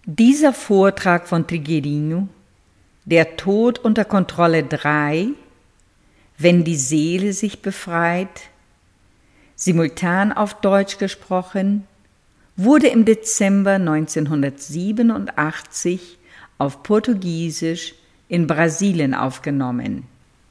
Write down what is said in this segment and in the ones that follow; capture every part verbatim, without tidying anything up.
Dieser Vortrag von Trigueirinho, Der Tod unter Kontrolle drei, wenn die Seele sich befreit, simultan auf Deutsch gesprochen, wurde im Dezember neunzehnhundertsiebenundachtzig auf Portugiesisch in Brasilien aufgenommen.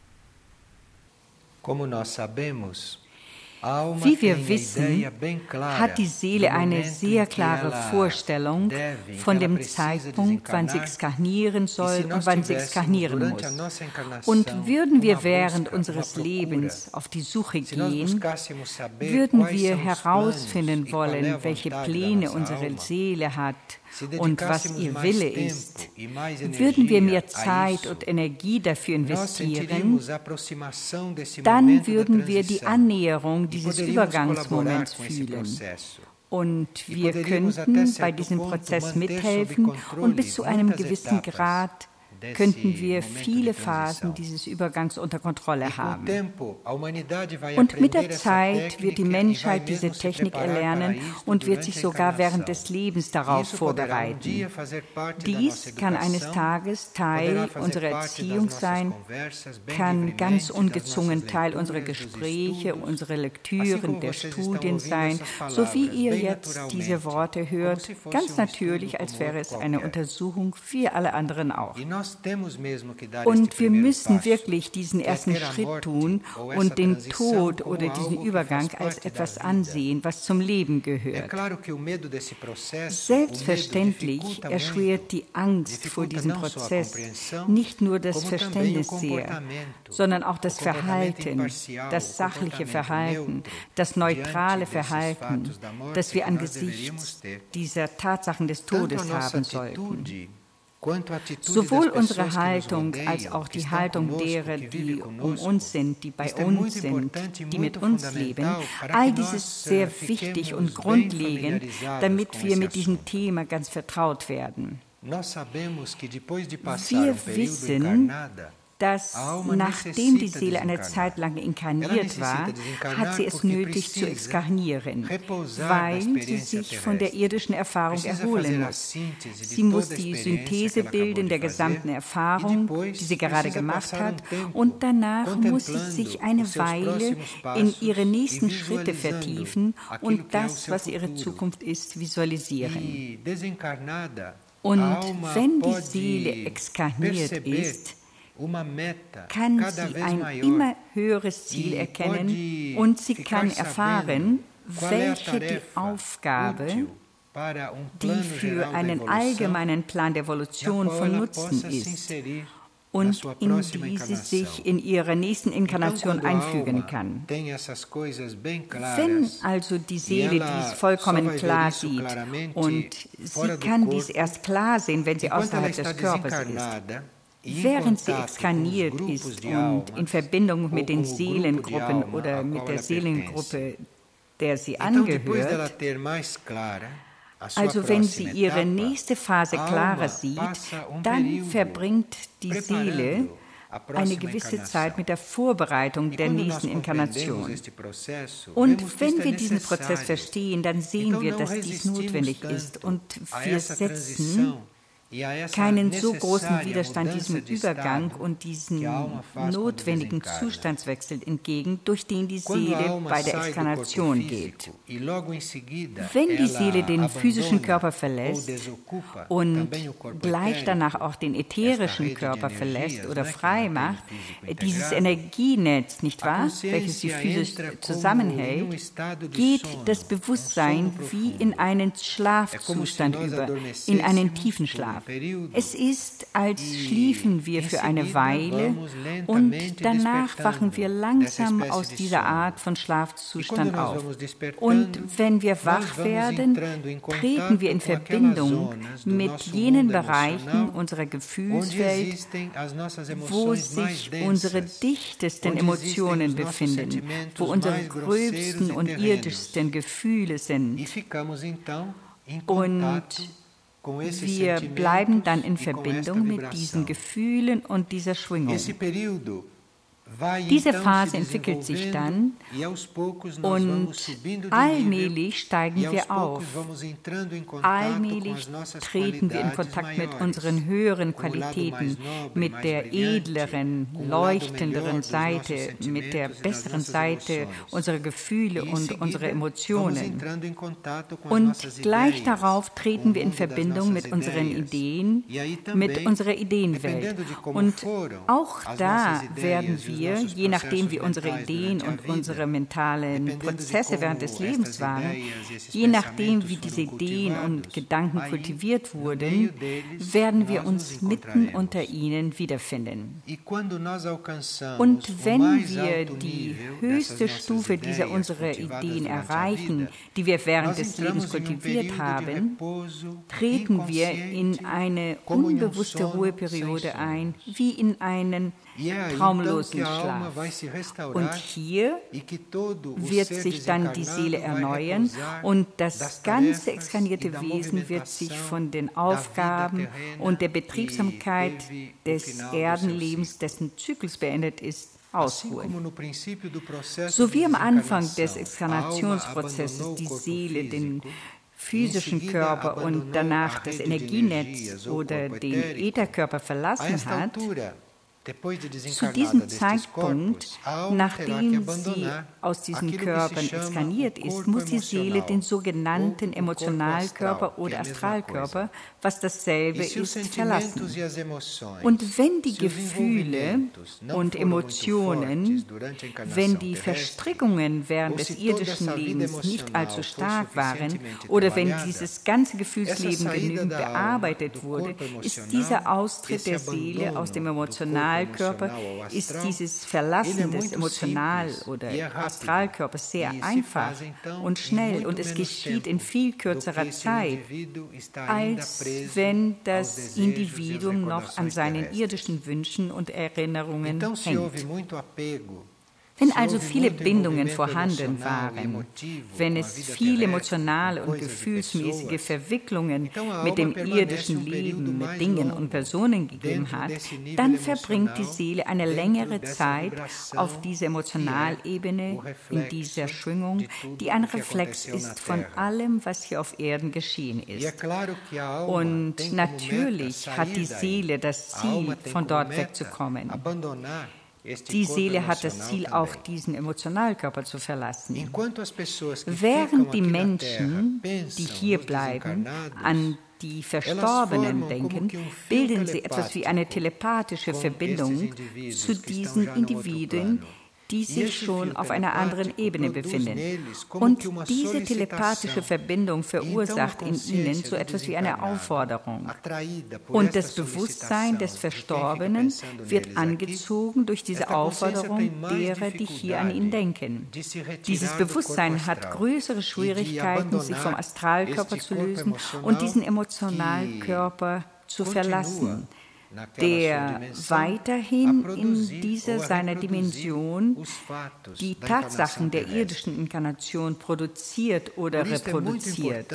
Wie wir wissen, hat die Seele eine sehr klare Vorstellung von dem Zeitpunkt, wann sie exkarnieren soll und wann sie exkarnieren muss. Und würden wir während unseres Lebens auf die Suche gehen, würden wir herausfinden wollen, welche Pläne unsere Seele hat und was ihr Wille ist, würden wir mehr Zeit und Energie dafür investieren, dann würden wir die Annäherung dieses Übergangsmoments fühlen. Und wir könnten bei diesem Prozess mithelfen und bis zu einem gewissen Grad könnten wir viele Phasen dieses Übergangs unter Kontrolle haben. Und mit der Zeit wird die Menschheit diese Technik erlernen und wird sich sogar während des Lebens darauf vorbereiten. Dies kann eines Tages Teil unserer Erziehung sein, kann ganz ungezwungen Teil unserer Gespräche, unserer Lektüren, der Studien sein, so wie ihr jetzt diese Worte hört, ganz natürlich, als wäre es eine Untersuchung wie alle anderen auch. Und wir müssen wirklich diesen ersten Schritt tun und den Tod oder diesen Übergang als etwas ansehen, was zum Leben gehört. Selbstverständlich erschwert die Angst vor diesem Prozess nicht nur das Verständnis sehr, sondern auch das Verhalten, das sachliche Verhalten, das neutrale Verhalten, das wir angesichts dieser Tatsachen des Todes haben sollten. Sowohl unsere Haltung als auch die Haltung derer, die um uns sind, die bei uns sind, die mit uns leben, all dies ist sehr wichtig und grundlegend, damit wir mit diesem Thema ganz vertraut werden. Wir wissen, dass nachdem die Seele eine Zeit lang inkarniert war, hat sie es nötig zu exkarnieren, weil sie sich von der irdischen Erfahrung erholen muss. Sie muss die Synthese bilden der gesamten Erfahrung, die sie gerade gemacht hat, und danach muss sie sich eine Weile in ihre nächsten Schritte vertiefen und das, was ihre Zukunft ist, visualisieren. Und wenn die Seele exkarniert ist, kann sie ein immer höheres Ziel erkennen und sie kann erfahren, welche die Aufgabe, die für einen allgemeinen Plan der Evolution von Nutzen ist und in die sie sich in ihrer nächsten Inkarnation einfügen kann. Wenn also die Seele dies vollkommen klar sieht, und sie kann dies erst klar sehen, wenn sie außerhalb des Körpers ist, während sie exkarniert ist und in Verbindung mit den Seelengruppen oder mit der Seelengruppe, der sie angehört, also wenn sie ihre nächste Phase klarer sieht, dann verbringt die Seele eine gewisse Zeit mit der Vorbereitung der nächsten Inkarnation. Und wenn wir diesen Prozess verstehen, dann sehen wir, dass dies notwendig ist und wir setzen keinen so großen Widerstand diesem Übergang und diesem notwendigen Zustandswechsel entgegen, durch den die Seele bei der Exkarnation geht. Wenn die Seele den physischen Körper verlässt und gleich danach auch den ätherischen Körper verlässt oder frei macht, dieses Energienetz, nicht wahr, welches sie physisch zusammenhält, geht das Bewusstsein wie in einen Schlafzustand über, in einen tiefen Schlaf. Es ist, als schliefen wir für eine Weile und danach wachen wir langsam aus dieser Art von Schlafzustand auf. Und wenn wir wach werden, treten wir in Verbindung mit jenen Bereichen unserer Gefühlswelt, wo sich unsere dichtesten Emotionen befinden, wo unsere gröbsten und irdischsten Gefühle sind. Und wir bleiben dann in Verbindung mit diesen Gefühlen und dieser Schwingung. Diese Phase entwickelt sich dann und allmählich steigen wir auf. Allmählich treten wir in Kontakt mit unseren höheren Qualitäten, mit der edleren, leuchtenderen Seite, mit der besseren Seite unserer Gefühle und unserer Emotionen. Und gleich darauf treten wir in Verbindung mit unseren Ideen, mit unserer Ideenwelt. Und auch da werden wir, je nachdem wie unsere Ideen und unsere mentalen Prozesse während des Lebens waren, je nachdem wie diese Ideen und Gedanken kultiviert wurden, werden wir uns mitten unter ihnen wiederfinden. Und wenn wir die höchste Stufe dieser unserer Ideen erreichen, die wir während des Lebens kultiviert haben, treten wir in eine unbewusste Ruheperiode ein, wie in einen traumlosen Schlaf. Und hier wird sich dann die Seele erneuern und das ganze exkarnierte Wesen wird sich von den Aufgaben und der Betriebsamkeit des Erdenlebens, dessen Zyklus beendet ist, ausruhen. So wie am Anfang des Exkarnationsprozesses die Seele den physischen Körper und danach das Energienetz oder den Ätherkörper verlassen hat, zu diesem Zeitpunkt, nachdem sie aus diesen Körpern exkarniert ist, muss die Seele den sogenannten Emotionalkörper oder Astralkörper, was dasselbe ist, verlassen. Und wenn die Gefühle und Emotionen, wenn die Verstrickungen während des irdischen Lebens nicht allzu stark waren oder wenn dieses ganze Gefühlsleben genügend bearbeitet wurde, ist dieser Austritt der Seele aus dem Emotionalkörper Körper ist dieses Verlassen des Emotional- oder Astralkörpers sehr einfach und schnell und es geschieht in viel kürzerer Zeit, als wenn das Individuum noch an seinen irdischen Wünschen und Erinnerungen hängt. Wenn also viele Bindungen vorhanden waren, wenn es viele emotionale und gefühlsmäßige Verwicklungen mit dem irdischen Leben, mit Dingen und Personen gegeben hat, dann verbringt die Seele eine längere Zeit auf dieser Emotionalebene, in dieser Schwingung, die ein Reflex ist von allem, was hier auf Erden geschehen ist. Und natürlich hat die Seele das Ziel, von dort wegzukommen. Die Seele hat das Ziel, auch diesen Emotionalkörper zu verlassen. Während die Menschen, die hier bleiben, an die Verstorbenen denken, bilden sie etwas wie eine telepathische Verbindung zu diesen Individuen, die sich schon auf einer anderen Ebene befinden. Und diese telepathische Verbindung verursacht in ihnen so etwas wie eine Aufforderung. Und das Bewusstsein des Verstorbenen wird angezogen durch diese Aufforderung derer, die hier an ihn denken. Dieses Bewusstsein hat größere Schwierigkeiten, sich vom Astralkörper zu lösen und diesen Emotionalkörper zu verlassen, der weiterhin in dieser seiner Dimension die Tatsachen der irdischen Inkarnation produziert oder reproduziert.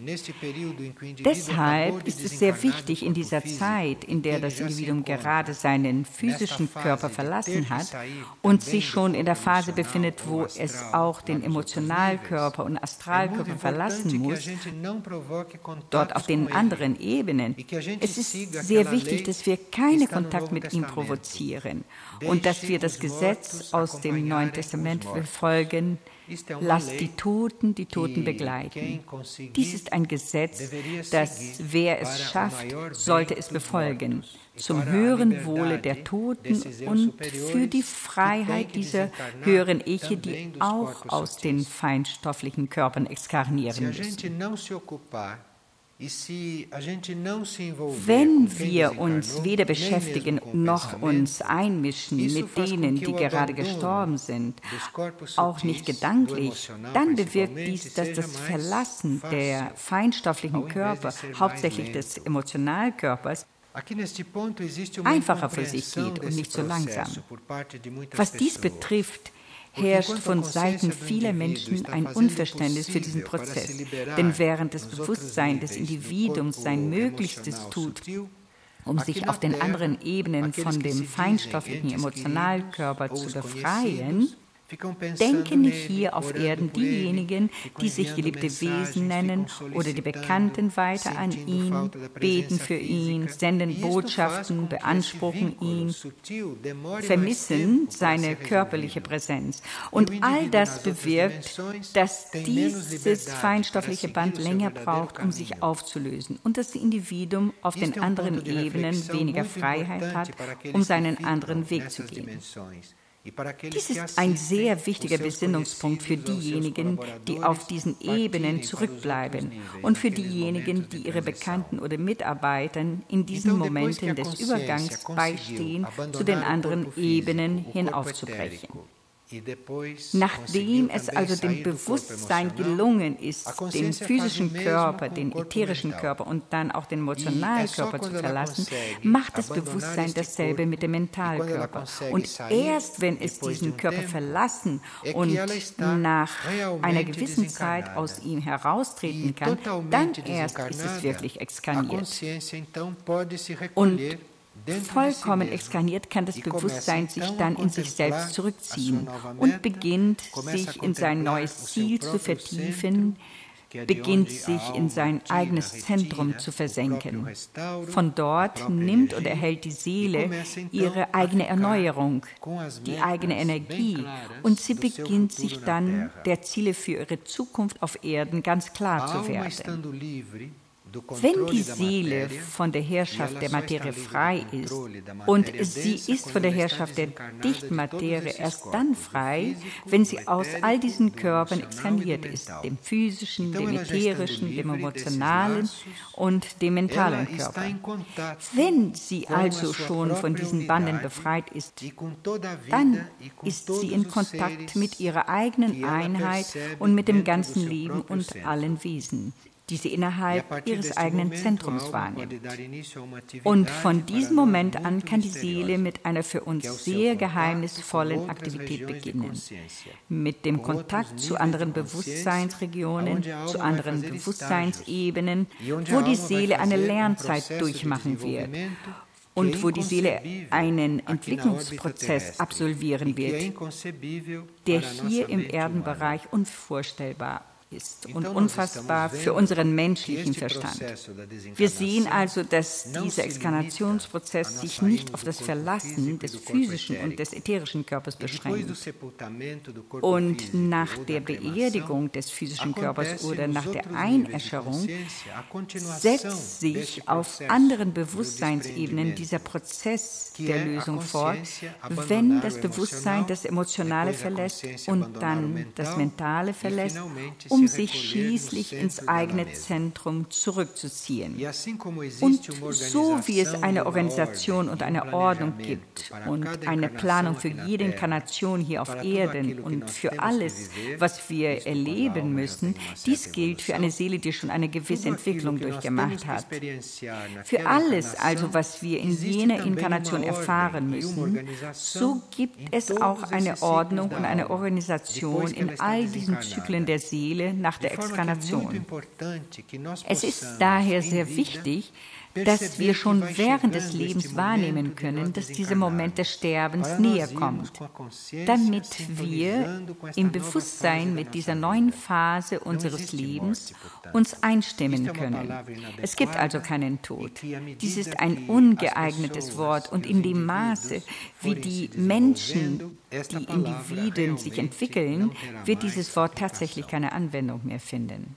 Deshalb ist es sehr wichtig in dieser Zeit, in der das Individuum gerade seinen physischen Körper verlassen hat und sich schon in der Phase befindet, wo es auch den Emotionalkörper und Astralkörper verlassen muss, dort auf den anderen Ebenen. Es ist sehr wichtig, dass wir keinen Kontakt mit ihm provozieren und dass wir das Gesetz aus dem Neuen Testament befolgen, lasst die Toten die Toten begleiten. Dies ist ein Gesetz, das, wer es schafft, sollte es befolgen, zum höheren Wohle der Toten und für die Freiheit dieser höheren Eche, die auch aus den feinstofflichen Körpern exkarnieren müssen. Wenn wir uns weder beschäftigen noch uns einmischen mit denen, die gerade gestorben sind, auch nicht gedanklich, dann bewirkt dies, dass das Verlassen der feinstofflichen Körper, hauptsächlich des Emotionalkörpers, einfacher für sich geht und nicht so langsam. Was dies betrifft, herrscht von Seiten vieler Menschen ein Unverständnis für diesen Prozess. Denn während das Bewusstsein des Individuums sein Möglichstes tut, um sich auf den anderen Ebenen von dem feinstofflichen Emotionalkörper zu befreien, denken hier auf Erden diejenigen, die sich geliebte Wesen nennen oder die Bekannten weiter an ihn, beten für ihn, senden Botschaften, beanspruchen ihn, vermissen seine körperliche Präsenz. Und all das bewirkt, dass dieses feinstoffliche Band länger braucht, um sich aufzulösen und das Individuum auf den anderen Ebenen weniger Freiheit hat, um seinen anderen Weg zu gehen. Dies ist ein sehr wichtiger Besinnungspunkt für diejenigen, die auf diesen Ebenen zurückbleiben und für diejenigen, die ihre Bekannten oder Mitarbeitern in diesen Momenten des Übergangs beistehen, zu den anderen Ebenen hinaufzubrechen. Nachdem es also dem Bewusstsein gelungen ist, den physischen Körper, den ätherischen Körper und dann auch den Emotionalkörper zu verlassen, macht das Bewusstsein dasselbe mit dem Mentalkörper. Und erst wenn es diesen Körper verlassen und nach einer gewissen Zeit aus ihm heraustreten kann, dann erst ist es wirklich exkarniert. Und vollkommen exkarniert kann das Bewusstsein sich dann in sich selbst zurückziehen und beginnt, sich in sein neues Ziel zu vertiefen, beginnt sich in sein eigenes Zentrum zu versenken. Von dort nimmt und erhält die Seele ihre eigene Erneuerung, die eigene Energie, und sie beginnt sich dann der Ziele für ihre Zukunft auf Erden ganz klar zu werden. Wenn die Seele von der Herrschaft der Materie frei ist und sie ist von der Herrschaft der Dichtmaterie erst dann frei, wenn sie aus all diesen Körpern exkarniert ist, dem physischen, dem ätherischen, dem emotionalen und dem mentalen Körper. Wenn sie also schon von diesen Banden befreit ist, dann ist sie in Kontakt mit ihrer eigenen Einheit und mit dem ganzen Leben und allen Wesen, die sie innerhalb ihres eigenen Zentrums wahrnimmt. Und von diesem Moment an kann die Seele mit einer für uns sehr geheimnisvollen Aktivität beginnen. Mit dem Kontakt zu anderen Bewusstseinsregionen, zu anderen Bewusstseinsebenen, wo die Seele eine Lernzeit durchmachen wird und wo die Seele einen Entwicklungsprozess absolvieren wird, der hier im Erdenbereich unvorstellbar ist. ist und unfassbar für unseren menschlichen Verstand. Wir sehen also, dass dieser Exkarnationsprozess sich nicht auf das Verlassen des physischen und des ätherischen Körpers beschränkt. Und nach der Beerdigung des physischen Körpers oder nach der Einäscherung setzt sich auf anderen Bewusstseinsebenen dieser Prozess der Lösung fort, wenn das Bewusstsein das Emotionale verlässt und dann das Mentale verlässt, um sich schließlich ins eigene Zentrum zurückzuziehen. Und so wie es eine Organisation und eine Ordnung gibt und eine Planung für jede Inkarnation hier auf Erden und für alles, was wir erleben müssen, dies gilt für eine Seele, die schon eine gewisse Entwicklung durchgemacht hat. Für alles also, was wir in jener Inkarnation erfahren müssen, so gibt es auch eine Ordnung und eine Organisation in all diesen Zyklen der Seele nach der Exkarnation. Es ist daher sehr wichtig, dass wir schon während des Lebens wahrnehmen können, dass dieser Moment des Sterbens näher kommt, damit wir im Bewusstsein mit dieser neuen Phase unseres Lebens uns einstimmen können. Es gibt also keinen Tod. Dies ist ein ungeeignetes Wort und in dem Maße, wie die Menschen, die Individuen sich entwickeln, wird dieses Wort tatsächlich keine Anwendung mehr finden.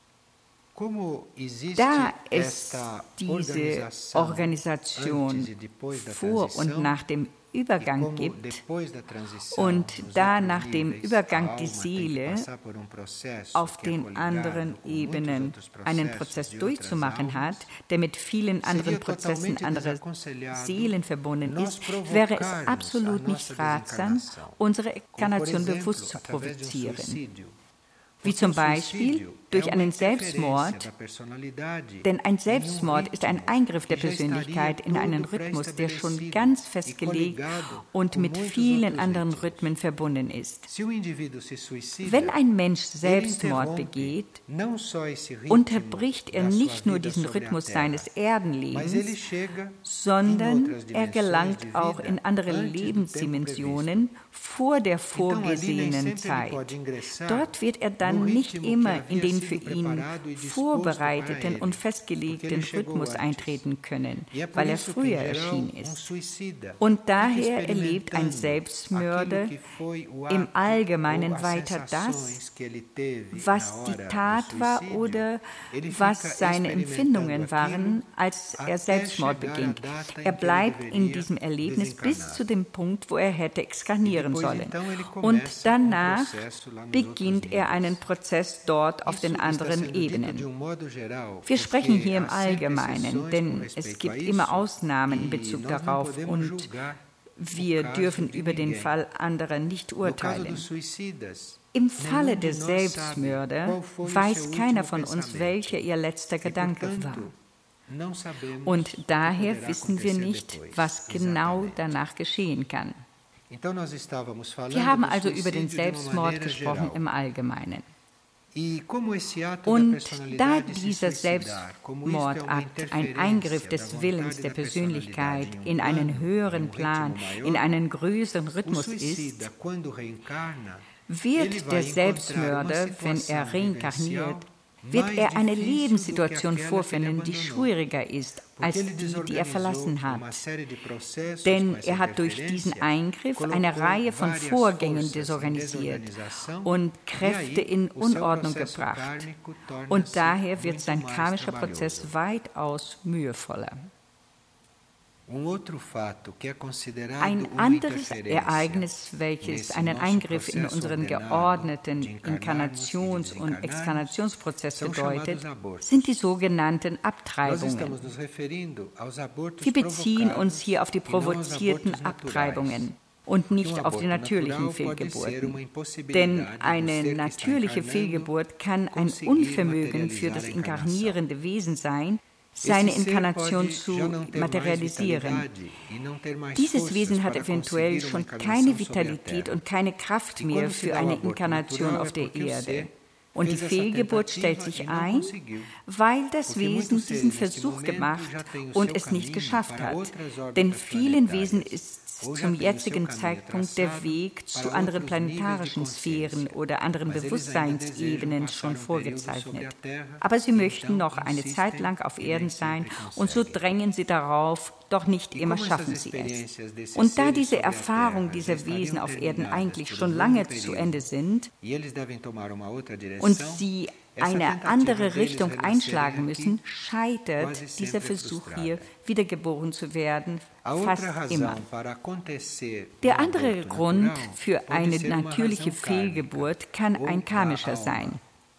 Da es diese Organisation vor und nach dem Übergang gibt und da nach dem Übergang die Seele auf den anderen Ebenen einen Prozess durchzumachen hat, der mit vielen anderen Prozessen anderer Seelen verbunden ist, wäre es absolut nicht ratsam, unsere Inkarnation bewusst zu provozieren. wie zum Beispiel durch einen Selbstmord, denn ein Selbstmord ist ein Eingriff der Persönlichkeit in einen Rhythmus, der schon ganz festgelegt und mit vielen anderen Rhythmen verbunden ist. Wenn ein Mensch Selbstmord begeht, unterbricht er nicht nur diesen Rhythmus seines Erdenlebens, sondern er gelangt auch in andere Lebensdimensionen vor der vorgesehenen Zeit. Dort wird er dann nicht immer in den für ihn vorbereiteten und festgelegten Rhythmus eintreten können, weil er früher erschienen ist. Und daher erlebt ein Selbstmörder im Allgemeinen weiter das, was die Tat war oder was seine Empfindungen waren, als er Selbstmord beginnt. Er bleibt in diesem Erlebnis bis zu dem Punkt, wo er hätte exkarnieren sollen. Und danach beginnt er einen Prozess dort auf den anderen Ebenen. Wir sprechen hier im Allgemeinen, denn es gibt immer Ausnahmen in Bezug darauf und wir dürfen über den Fall anderer nicht urteilen. Im Falle der Selbstmörder weiß keiner von uns, welcher ihr letzter Gedanke war. Und daher wissen wir nicht, was genau danach geschehen kann. Wir haben also über den Selbstmord gesprochen im Allgemeinen. Und da dieser Selbstmordakt ein Eingriff des Willens der Persönlichkeit in einen höheren Plan, in einen größeren Rhythmus ist, wird der Selbstmörder, wenn er reinkarniert, wird er eine Lebenssituation vorfinden, die schwieriger ist als die, die er verlassen hat. Denn er hat durch diesen Eingriff eine Reihe von Vorgängen desorganisiert und Kräfte in Unordnung gebracht. Und daher wird sein karmischer Prozess weitaus mühevoller. Ein anderes Ereignis, welches einen Eingriff in unseren geordneten Inkarnations- und Exkarnationsprozess bedeutet, sind die sogenannten Abtreibungen. Wir beziehen uns hier auf die provozierten Abtreibungen und nicht auf die natürlichen Fehlgeburten. Denn eine natürliche Fehlgeburt kann ein Unvermögen für das inkarnierende Wesen sein, seine Inkarnation zu materialisieren. Dieses Wesen hat eventuell schon keine Vitalität und keine Kraft mehr für eine Inkarnation auf der Erde. Und die Fehlgeburt stellt sich ein, weil das Wesen diesen Versuch gemacht und es nicht geschafft hat. Denn vielen Wesen ist zum jetzigen Zeitpunkt der Weg zu anderen planetarischen Sphären oder anderen Bewusstseinsebenen schon vorgezeichnet. Aber sie möchten noch eine Zeit lang auf Erden sein und so drängen sie darauf, doch nicht immer schaffen sie es. Und da diese Erfahrung dieser Wesen auf Erden eigentlich schon lange zu Ende sind und sie eine andere Richtung einschlagen müssen, scheitert dieser Versuch hier, wiedergeboren zu werden, fast immer. Der andere Grund für eine natürliche Fehlgeburt kann ein karmischer sein,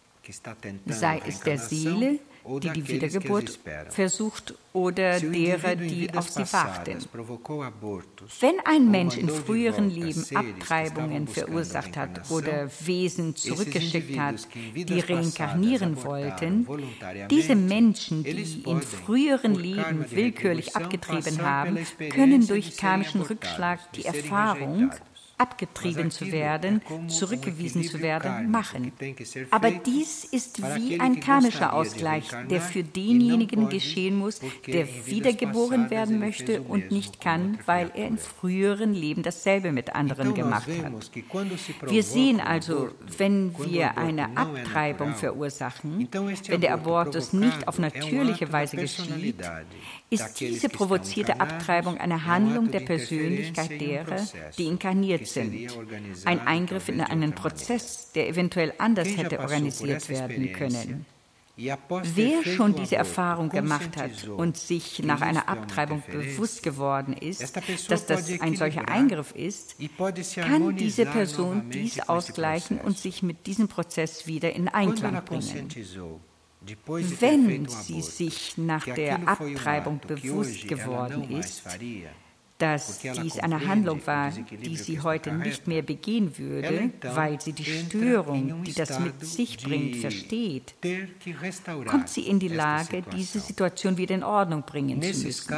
sei es der Seele, die die Wiedergeburt versucht, oder derer, die auf sie warten. Wenn ein Mensch in früheren Leben Abtreibungen verursacht hat oder Wesen zurückgeschickt hat, die reinkarnieren wollten, diese Menschen, die in früheren Leben willkürlich abgetrieben haben, können durch karmischen Rückschlag die Erfahrung, abgetrieben zu werden, zurückgewiesen zu werden, machen. Aber dies ist wie ein karmischer Ausgleich, der für denjenigen geschehen muss, der wiedergeboren werden möchte und nicht kann, weil er in früheren Leben dasselbe mit anderen gemacht hat. Wir sehen also, wenn wir eine Abtreibung verursachen, wenn der Abortus nicht auf natürliche Weise geschieht, ist diese provozierte Abtreibung eine Handlung der Persönlichkeit derer, die inkarniert sind. Ein Eingriff in einen Prozess, der eventuell anders hätte organisiert werden können. Wer schon diese Erfahrung gemacht hat und sich nach einer Abtreibung bewusst geworden ist, dass das ein solcher Eingriff ist, kann diese Person dies ausgleichen und sich mit diesem Prozess wieder in Einklang bringen. Wenn sie sich nach der Abtreibung bewusst geworden ist, dass dies eine Handlung war, die sie heute nicht mehr begehen würde, weil sie die Störung, die das mit sich bringt, versteht, kommt sie in die Lage, diese Situation wieder in Ordnung bringen zu müssen.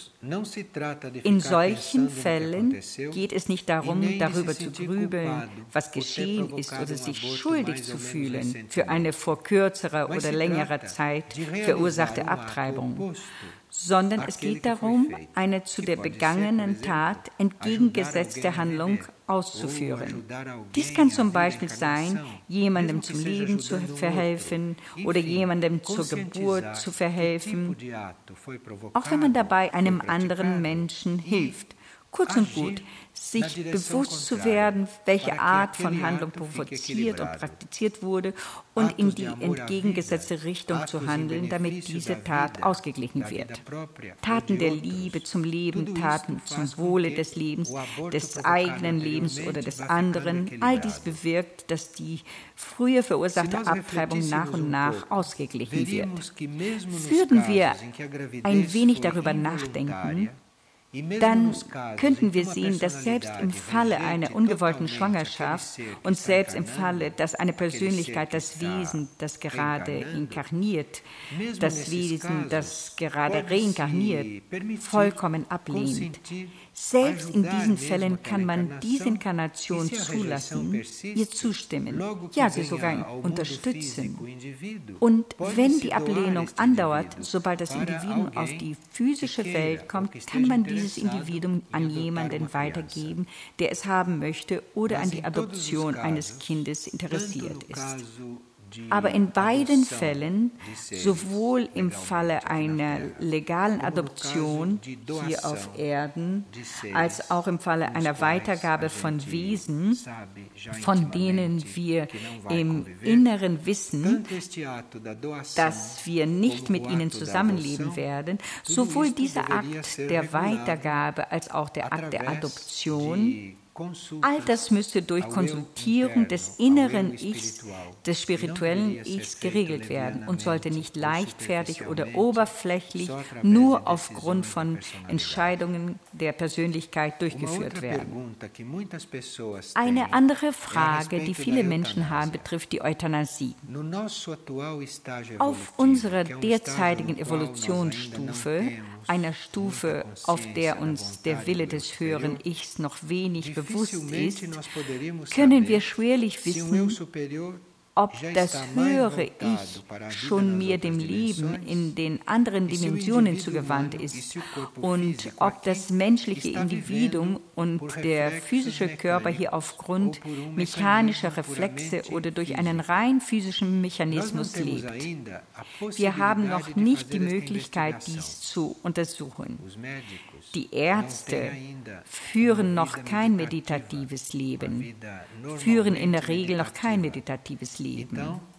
In solchen Fällen geht es nicht darum, darüber zu grübeln, was geschehen ist oder sich schuldig zu fühlen für eine vor kürzerer oder längerer Zeit verursachte Abtreibung, sondern es geht darum, eine zu der begangenen Tat entgegengesetzte Handlung auszuführen. Dies kann zum Beispiel sein, jemandem zum Leben zu verhelfen oder jemandem zur Geburt zu verhelfen, auch wenn man dabei einem anderen Menschen hilft. Kurz und gut, sich bewusst zu werden, welche Art von Handlung provoziert und praktiziert wurde und in die entgegengesetzte Richtung zu handeln, damit diese Tat ausgeglichen wird. Taten der Liebe zum Leben, Taten zum Wohle des Lebens, des eigenen Lebens oder des anderen, all dies bewirkt, dass die früher verursachte Abtreibung nach und nach ausgeglichen wird. Würden wir ein wenig darüber nachdenken, dann könnten wir sehen, dass selbst im Falle einer ungewollten Schwangerschaft und selbst im Falle, dass eine Persönlichkeit das Wesen, das gerade inkarniert, das Wesen, das gerade reinkarniert, vollkommen ablehnt. Selbst in diesen Fällen kann man diese Inkarnation zulassen, ihr zustimmen, ja, sie sogar unterstützen. Und wenn die Ablehnung andauert, sobald das Individuum auf die physische Welt kommt, kann man dieses Individuum an jemanden weitergeben, der es haben möchte oder an die Adoption eines Kindes interessiert ist. Aber in beiden Fällen, sowohl im Falle einer legalen Adoption hier auf Erden, als auch im Falle einer Weitergabe von Wesen, von denen wir im Inneren wissen, dass wir nicht mit ihnen zusammenleben werden, sowohl dieser Akt der Weitergabe als auch der Akt der Adoption, all das müsste durch Konsultierung des inneren Ichs, des spirituellen Ichs geregelt werden und sollte nicht leichtfertig oder oberflächlich nur aufgrund von Entscheidungen der Persönlichkeit durchgeführt werden. Eine andere Frage, die viele Menschen haben, betrifft die Euthanasie. Auf unserer derzeitigen Evolutionsstufe, einer Stufe, auf der uns der Wille des höheren Ichs noch wenig bewusst ist, können wir schwerlich wissen, ob das höhere Ich schon mehr dem Leben in den anderen Dimensionen zugewandt ist und ob das menschliche Individuum und der physische Körper hier aufgrund mechanischer Reflexe oder durch einen rein physischen Mechanismus lebt. Wir haben noch nicht die Möglichkeit, dies zu untersuchen. Die Ärzte führen noch kein meditatives Leben, führen in der Regel noch kein meditatives Leben.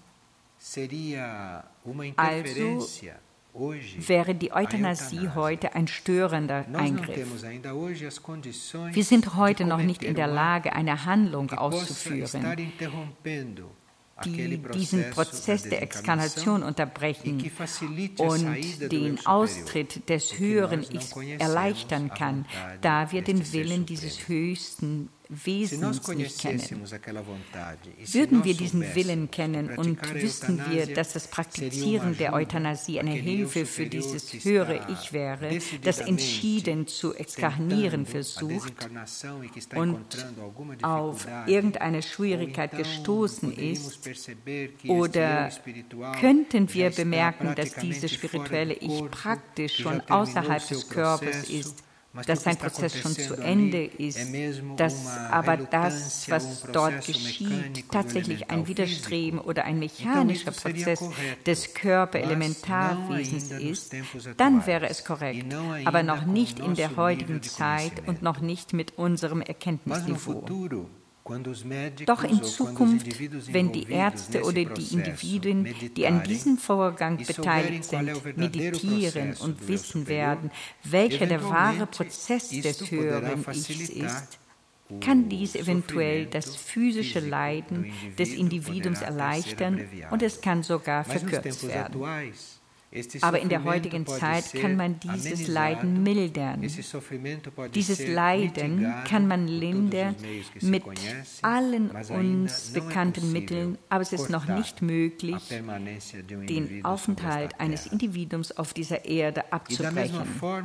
Also wäre die Euthanasie heute ein störender Eingriff. Wir sind heute noch nicht in der Lage, eine Handlung auszuführen, die diesen Prozess der Exkarnation unterbrechen und den Austritt des höheren Ichs erleichtern kann, da wir den Willen dieses höchsten Wesens nicht kennen. Würden wir diesen Willen kennen und wüssten wir, dass das Praktizieren der Euthanasie eine Hilfe für dieses höhere Ich wäre, das entschieden zu exkarnieren versucht und auf irgendeine Schwierigkeit gestoßen ist, oder könnten wir bemerken, dass dieses spirituelle Ich praktisch schon außerhalb des Körpers ist, dass sein Prozess schon zu Ende ist, dass aber das, was dort geschieht, tatsächlich ein Widerstreben oder ein mechanischer Prozess des Körperelementarwesens ist, dann wäre es korrekt, aber noch nicht in der heutigen Zeit und noch nicht mit unserem Erkenntnisniveau. Doch in Zukunft, wenn die Ärzte oder die Individuen, die an diesem Vorgang beteiligt sind, meditieren und wissen werden, welcher der wahre Prozess des höheren Ichs ist, kann dies eventuell das physische Leiden des Individuums erleichtern und es kann sogar verkürzt werden. Aber in der heutigen Zeit kann man dieses Leiden mildern. Dieses Leiden kann man lindern mit allen uns bekannten Mitteln, aber es ist noch nicht möglich, den Aufenthalt eines Individuums auf dieser Erde abzubrechen.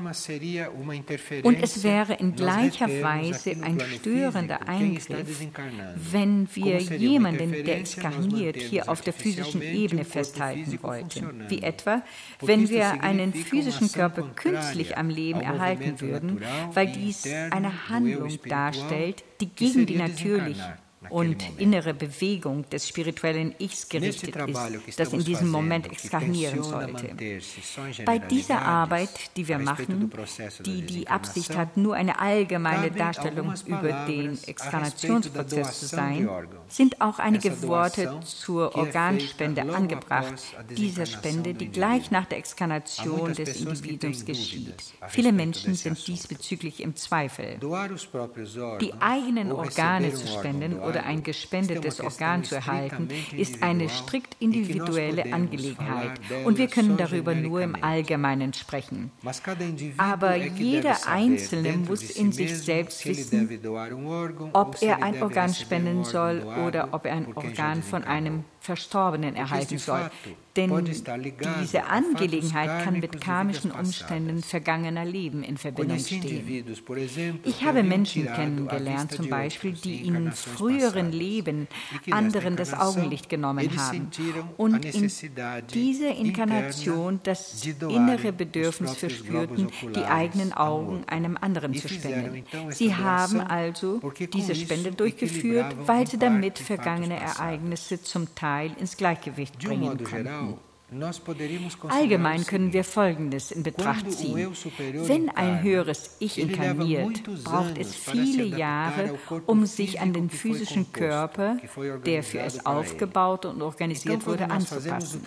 Und es wäre in gleicher Weise ein störender Eingriff, wenn wir jemanden, der exkarniert, hier auf der physischen Ebene festhalten wollten. Wie etwa, wenn wir einen physischen Körper künstlich am Leben erhalten würden, weil dies eine Handlung darstellt, die gegen die natürliche und innere Bewegung des spirituellen Ichs gerichtet ist, das in diesem Moment exkarnieren sollte. Bei dieser Arbeit, die wir machen, die die Absicht hat, nur eine allgemeine Darstellung über den Exkarnationsprozess zu sein, sind auch einige Worte zur Organspende angebracht, dieser Spende, die gleich nach der Exkarnation des Individuums geschieht. Viele Menschen sind diesbezüglich im Zweifel. Die eigenen Organe zu spenden oder ein gespendetes Organ zu erhalten, ist eine strikt individuelle Angelegenheit und wir können darüber nur im Allgemeinen sprechen. Aber jeder Einzelne muss in sich selbst wissen, ob er ein Organ spenden soll oder ob er ein Organ von einem Verstorbenen erhalten soll. Denn diese Angelegenheit kann mit karmischen Umständen vergangener Leben in Verbindung stehen. Ich habe Menschen kennengelernt, zum Beispiel, die in früheren Leben anderen das Augenlicht genommen haben und in dieser Inkarnation das innere Bedürfnis verspürten, die eigenen Augen einem anderen zu spenden. Sie haben also diese Spende durchgeführt, weil sie damit vergangene Ereignisse zum Teil ins Gleichgewicht bringen konnten. Allgemein können wir Folgendes in Betracht ziehen. Wenn ein höheres Ich inkarniert, braucht es viele Jahre, um sich an den physischen Körper, der für es aufgebaut und organisiert wurde, anzupassen.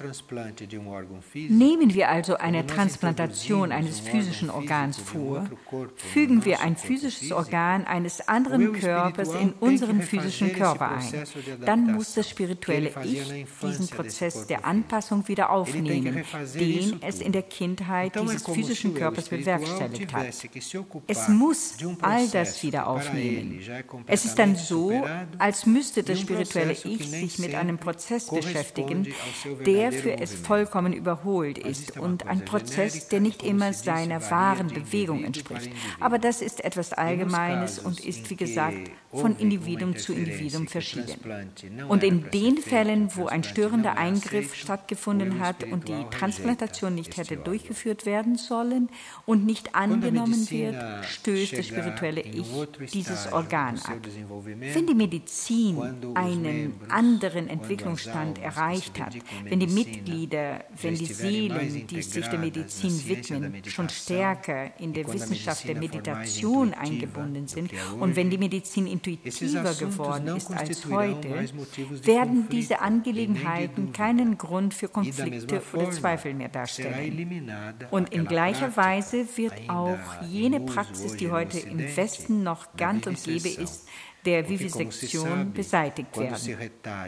Nehmen wir also eine Transplantation eines physischen Organs vor, fügen wir ein physisches Organ eines anderen Körpers in unseren physischen Körper ein, dann muss das spirituelle Ich diesen Prozess der Anpassung wieder aufnehmen, den es in der Kindheit dieses physischen Körpers bewerkstelligt hat. Es muss all das wieder aufnehmen. Es ist dann so, als müsste das spirituelle Ich sich mit einem Prozess beschäftigen, der für es vollkommen überholt ist und ein Prozess, der nicht immer seiner wahren Bewegung entspricht. Aber das ist etwas Allgemeines und ist, wie gesagt, von Individuum zu Individuum verschieden. Und in den Fällen, wo ein störender Eingriff stattgefunden hat und die Transplantation nicht hätte durchgeführt werden sollen und nicht angenommen wird, stößt das spirituelle Ich dieses Organ ab. Wenn die Medizin einen anderen Entwicklungsstand erreicht hat, wenn die Mitglieder, wenn die Seelen, die sich der Medizin widmen, schon stärker in der Wissenschaft der Meditation eingebunden sind und wenn die Medizin intuitiver geworden ist als heute, werden diese Angelegenheiten keinen Grund für Konflikte oder Zweifel mehr darstellen. Und in gleicher Weise wird auch jene Praxis, die heute im Westen noch gang und gäbe ist, der Vivisektion beseitigt werden.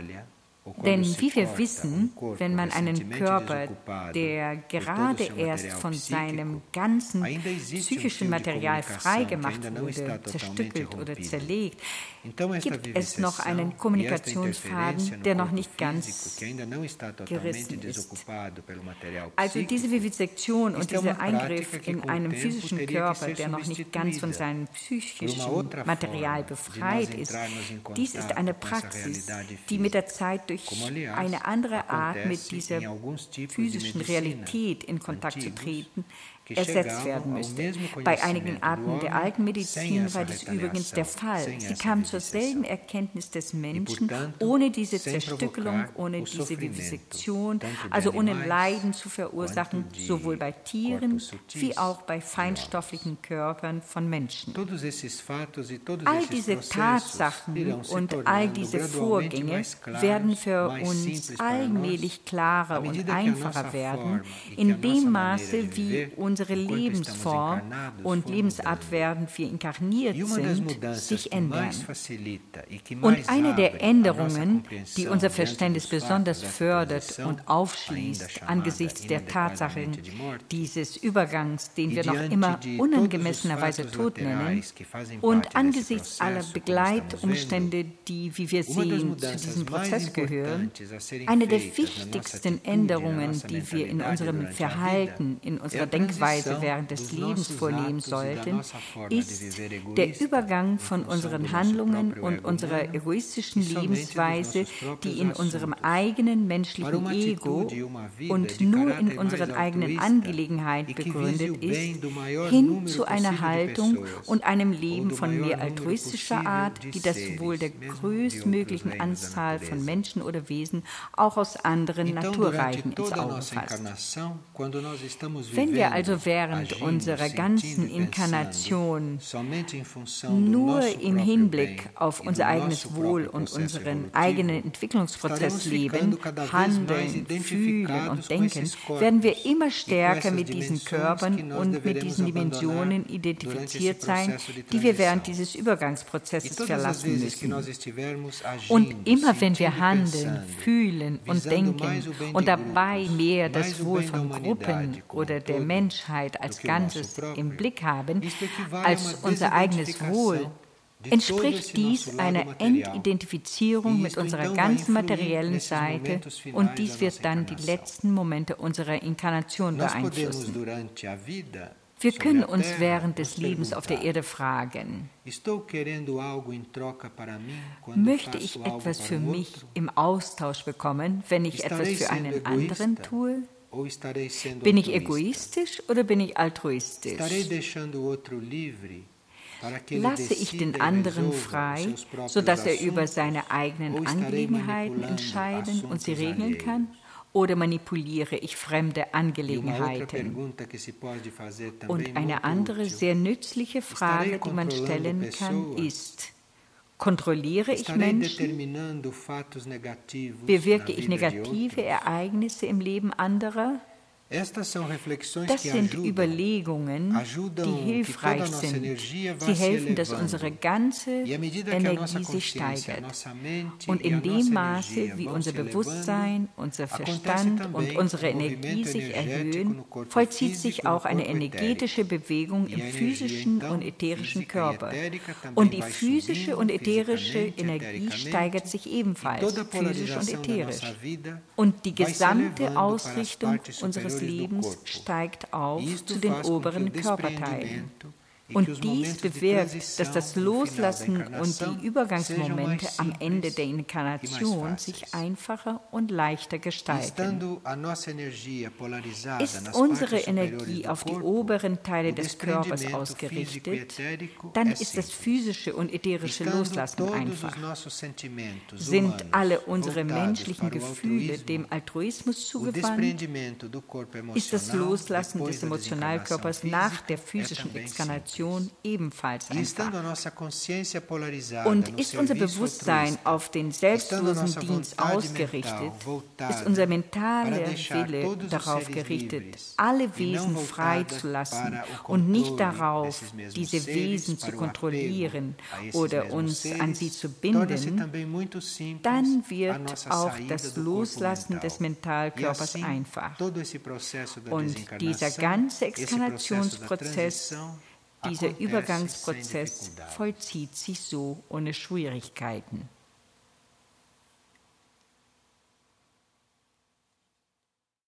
Denn wie wir wissen, wenn man einen Körper, der gerade erst von seinem ganzen psychischen Material freigemacht wurde, zerstückelt oder zerlegt, gibt es noch einen Kommunikationsfaden, der noch nicht ganz gerissen ist. Also diese Vivisektion und dieser Eingriff in einem physischen Körper, der noch nicht ganz von seinem psychischen Material befreit ist, dies ist eine Praxis, die mit der Zeit durch durch eine andere Art mit dieser physischen Realität in Kontakt zu treten, ersetzt werden müsste. Bei einigen Arten der alten Medizin war dies übrigens der Fall. Sie kamen zur selben Erkenntnis des Menschen, ohne diese Zerstückelung, ohne diese Vivisektion, also ohne Leiden zu verursachen, sowohl bei Tieren wie auch bei feinstofflichen Körpern von Menschen. All diese Tatsachen und all diese Vorgänge werden für uns allmählich klarer und einfacher werden, in dem Maße, wie uns unsere Lebensform und Lebensart, während wir inkarniert sind, sich ändern. Und eine der Änderungen, die unser Verständnis besonders fördert und aufschließt angesichts der Tatsache dieses Übergangs, den wir noch immer unangemessenerweise Tod nennen, und angesichts aller Begleitumstände, die, wie wir sehen, zu diesem Prozess gehören, eine der wichtigsten Änderungen, die wir in unserem Verhalten, in unserer Denkweise während des Lebens vornehmen sollten, ist der Übergang von unseren Handlungen und unserer egoistischen Lebensweise, die in unserem eigenen menschlichen Ego und nur in unseren eigenen Angelegenheiten begründet ist, hin zu einer Haltung und einem Leben von mehr altruistischer Art, die das Wohl der größtmöglichen Anzahl von Menschen oder Wesen auch aus anderen Naturreichen ins Auge fasst. Wenn wir also während unserer ganzen Inkarnation nur im Hinblick auf unser eigenes Wohl und unseren eigenen Entwicklungsprozess leben, handeln, fühlen und denken, werden wir immer stärker mit diesen Körpern und mit diesen Dimensionen identifiziert sein, die wir während dieses Übergangsprozesses verlassen müssen. Und immer wenn wir handeln, fühlen und denken und dabei mehr das Wohl von Gruppen oder der Menschheit als Ganzes im Blick haben, als unser eigenes Wohl, entspricht dies einer Entidentifizierung mit unserer ganzen materiellen Seite, und dies wird dann die letzten Momente unserer Inkarnation beeinflussen. Wir können uns während des Lebens auf der Erde fragen: Möchte ich etwas für mich im Austausch bekommen, wenn ich etwas für einen anderen tue? Bin ich egoistisch oder bin ich altruistisch? Lasse ich den anderen frei, sodass er über seine eigenen Angelegenheiten entscheiden und sie regeln kann? Oder manipuliere ich fremde Angelegenheiten? Und eine andere sehr nützliche Frage, die man stellen kann, ist: Kontrolliere ich Menschen? Bewirke ich negative Ereignisse im Leben anderer? Das sind Überlegungen, die hilfreich sind. Sie helfen, dass unsere ganze Energie sich steigert. Und in dem Maße, wie unser Bewusstsein, unser Verstand und unsere Energie sich erhöhen, vollzieht sich auch eine energetische Bewegung im physischen und ätherischen Körper. Und die physische und ätherische Energie steigert sich ebenfalls, physisch und ätherisch. Und die gesamte Ausrichtung unseres Lebens steigt auf zu den oberen Körperteilen. Und dies bewirkt, dass das Loslassen und die Übergangsmomente am Ende der Inkarnation sich einfacher und leichter gestalten. Ist unsere Energie auf die oberen Teile des Körpers ausgerichtet, dann ist das physische und ätherische Loslassen einfach. Sind alle unsere menschlichen Gefühle dem Altruismus zugewandt, ist das Loslassen des Emotionalkörpers nach der physischen Exkarnation ebenfalls einfach. Und ist unser Bewusstsein auf den selbstlosen Dienst ausgerichtet, ist unser mentaler Wille darauf gerichtet, alle Wesen freizulassen und nicht darauf, diese Wesen zu kontrollieren oder uns an sie zu binden, dann wird auch das Loslassen des Mentalkörpers einfach. Und dieser ganze Exkarnationsprozess, dieser Übergangsprozess vollzieht sich so ohne Schwierigkeiten.